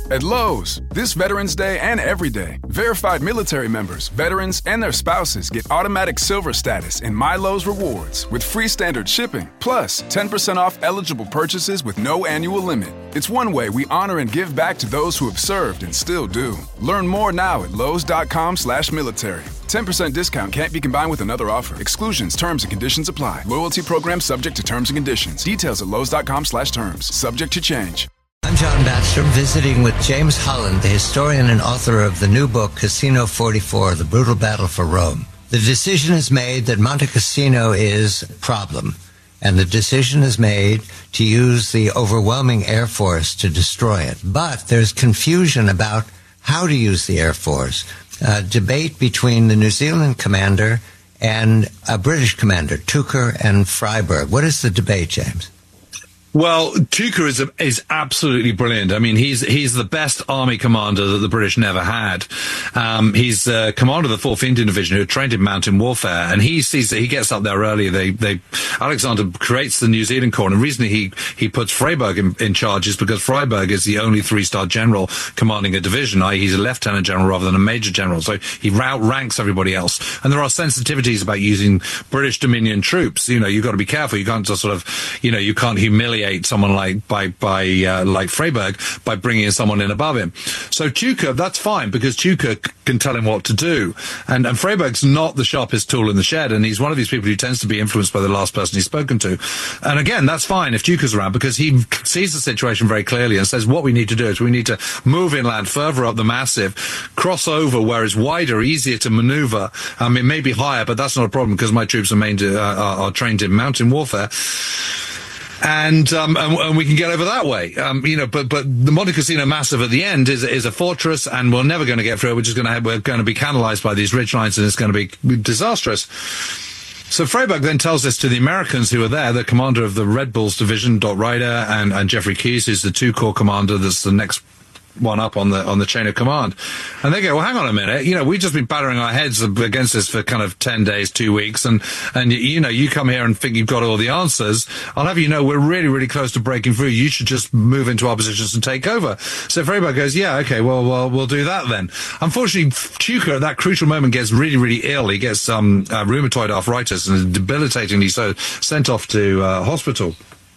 At Lowe's, this Veterans Day and every day, verified military members, veterans, and their spouses get automatic silver status in My Lowe's Rewards with free standard shipping, plus 10% off eligible purchases with no annual limit. It's one way we honor and give back to those who have served and still do. Learn more now at lowes.com/military. 10% discount can't be combined with another offer. Exclusions, terms, and conditions apply. Loyalty program subject to terms and conditions. Details at lowes.com/terms. Subject to change. I'm John Batchelor, visiting with James Holland, the historian and author of the new book, Casino 44, The Brutal Battle for Rome. The decision is made that Monte Cassino is a problem, and the decision is made to use the overwhelming Air Force to destroy it. But there's confusion about how to use the Air Force. Debate between the New Zealand commander and a British commander, Tucker and Freiberg. What is the debate, James? Well, Tucker is absolutely brilliant. I mean, he's the best army commander that the British never had. He's commander of the 4th Indian Division who trained in mountain warfare, and he sees that he gets up there early. Alexander creates the New Zealand Corps, and the reason he puts Freiberg in charge is because Freiberg is the only 3-star general commanding a division, i.e. he's a lieutenant general rather than a major general. So he outranks everybody else. And there are sensitivities about using British Dominion troops. You know, you've got to be careful. You can't just sort of, you can't humiliate someone like Freiberg by bringing in someone in above him. So Tucker, that's fine because Tucker can tell him what to do. And Freiberg's not the sharpest tool in the shed, and he's one of these people who tends to be influenced by the last person he's spoken to. And again, that's fine if Tucker's around because he sees the situation very clearly and says what we need to do is we need to move inland further up the massif, cross over where it's wider, easier to maneuver. It may be higher, but that's not a problem because my troops are trained in mountain warfare. And we can get over that way. But the Monte Cassino Massif at the end is a fortress, and we're never going to get through it. We're going to be canalized by these ridge lines, and it's going to be disastrous. So Freiberg then tells this to the Americans who are there, the commander of the Red Bulls division, Dot Ryder, and Jeffrey Keyes, who's the 2-corps commander. That's the next one up on the chain of command. And they go, well, hang on a minute. We've just been battering our heads against this for kind of 10 days, 2 weeks. And you come here and think you've got all the answers. I'll have you know, we're really, really close to breaking through. You should just move into our positions and take over. So Freiberg goes, yeah, okay, well, we'll do that then. Unfortunately, Tucker at that crucial moment gets really, really ill. He gets rheumatoid arthritis and is debilitatingly so sent off to hospital.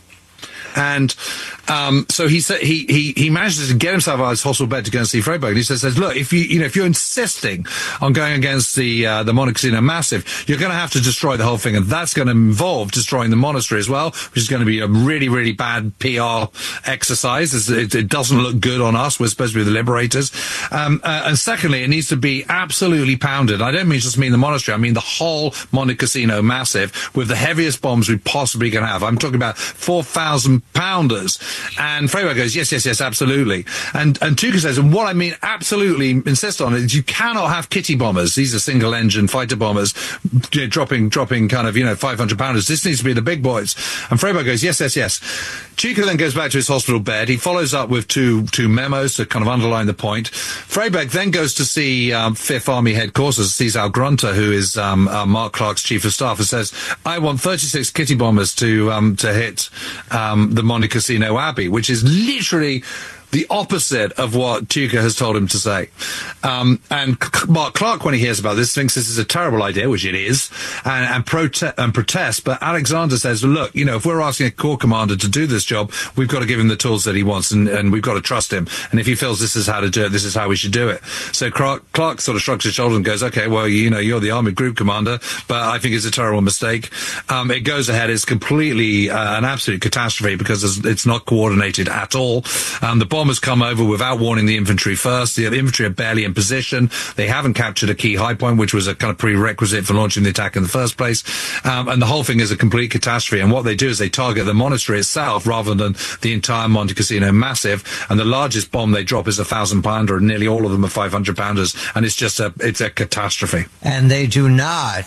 And so he manages to get himself out of his hospital bed to go and see Freiberg. And he says, look, if you're insisting on going against the Monte Cassino Massif, you're going to have to destroy the whole thing, and that's going to involve destroying the monastery as well, which is going to be a really, really bad PR exercise. It doesn't look good on us. We're supposed to be the liberators. And secondly, it needs to be absolutely pounded. I don't just mean the monastery. I mean the whole Monte Cassino Massif with the heaviest bombs we possibly can have. I'm talking about 4,000 pounders. And Freiberg goes, yes, absolutely. And Tucker says, and what I mean absolutely insist on is you cannot have kitty bombers. These are single engine fighter bombers, dropping kind of, 500 pounders. This needs to be the big boys. And Freiberg goes, yes. Tucker then goes back to his hospital bed. He follows up with two memos to kind of underline the point. Freiberg then goes to see 5th Army headquarters, sees Al Grunter, who is Mark Clark's chief of staff, and says, I want 36 kitty bombers to hit the Monte Cassino Abbey, which is literally the opposite of what Tucker has told him to say. And Mark Clark, when he hears about this, thinks this is a terrible idea, which it is, and protests. But Alexander says, look, if we're asking a corps commander to do this job, we've got to give him the tools that he wants, and we've got to trust him. And if he feels this is how to do it, this is how we should do it. So Clark sort of shrugs his shoulders and goes, okay, well, you're the army group commander, but I think it's a terrible mistake. It goes ahead. It's completely an absolute catastrophe because it's not coordinated at all. The bombers come over without warning the infantry first. The infantry are barely in position. They haven't captured a key high point, which was a kind of prerequisite for launching the attack in the first place. And the whole thing is a complete catastrophe. And what they do is they target the monastery itself rather than the entire Monte Cassino Massif. And the largest bomb they drop is a 1,000-pounder, and nearly all of them are 500-pounders. And it's a catastrophe. And they do not,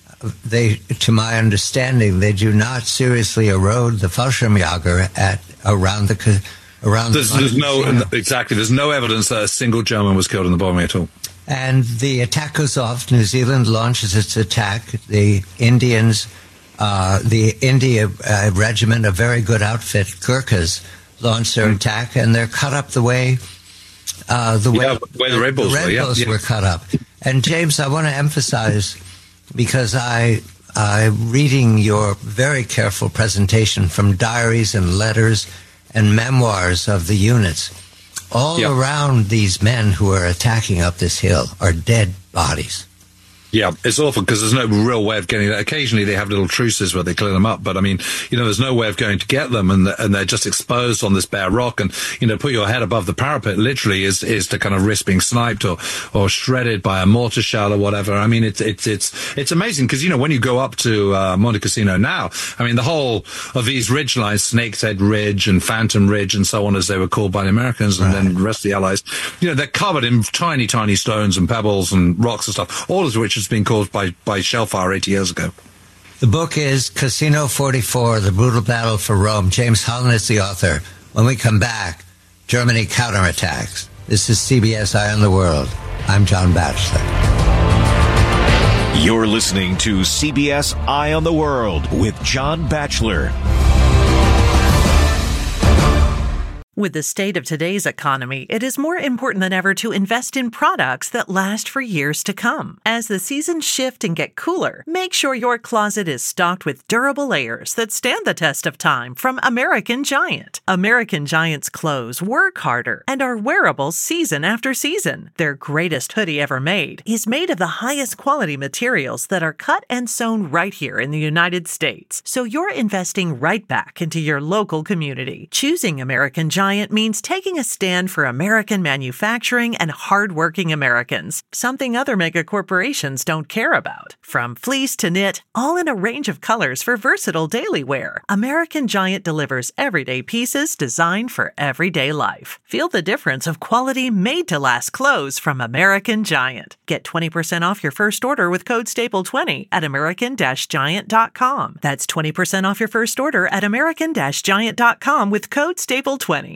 to my understanding, they do not seriously erode the Fallschirmjäger around the there's no evidence that a single German was killed in the bombing at all. And the attack goes off. New Zealand launches its attack. The Indians, the India regiment, a very good outfit, Gurkhas, launch their attack, and they're cut up the way where the Red Bulls were cut up. And James, I want to emphasize, because I reading your very careful presentation from diaries and letters and memoirs of the units, all around these men who are attacking up this hill are dead bodies. Yeah, it's awful because there's no real way of getting that. Occasionally they have little truces where they clear them up, but I mean, there's no way of going to get them, and they're just exposed on this bare rock. And put your head above the parapet literally is to kind of risk being sniped or shredded by a mortar shell or whatever. I mean, it's amazing because when you go up to Monte Cassino now, I mean, the whole of these ridge lines, Snake's Head Ridge and Phantom Ridge and so on, as they were called by the Americans, and then the rest of the Allies, they're covered in tiny, tiny stones and pebbles and rocks and stuff, all of which has been caused by shell fire 80 years ago. The book is Cassino 44, The Brutal Battle for Rome. James Holland is the author. When we come back, Germany counterattacks. This is CBS Eye on the World. I'm John Batchelor. You're listening to CBS Eye on the World with John Batchelor. With the state of today's economy, it is more important than ever to invest in products that last for years to come. As the seasons shift and get cooler, make sure your closet is stocked with durable layers that stand the test of time from American Giant. American Giant's clothes work harder and are wearable season after season. Their greatest hoodie ever made is made of the highest quality materials that are cut and sewn right here in the United States. So you're investing right back into your local community. Choosing American Giant means taking a stand for American manufacturing and hardworking Americans, something other mega corporations don't care about. From fleece to knit, all in a range of colors for versatile daily wear, American Giant delivers everyday pieces designed for everyday life. Feel the difference of quality made-to-last clothes from American Giant. Get 20% off your first order with code STAPLE20 at American-Giant.com. That's 20% off your first order at American-Giant.com with code STAPLE20.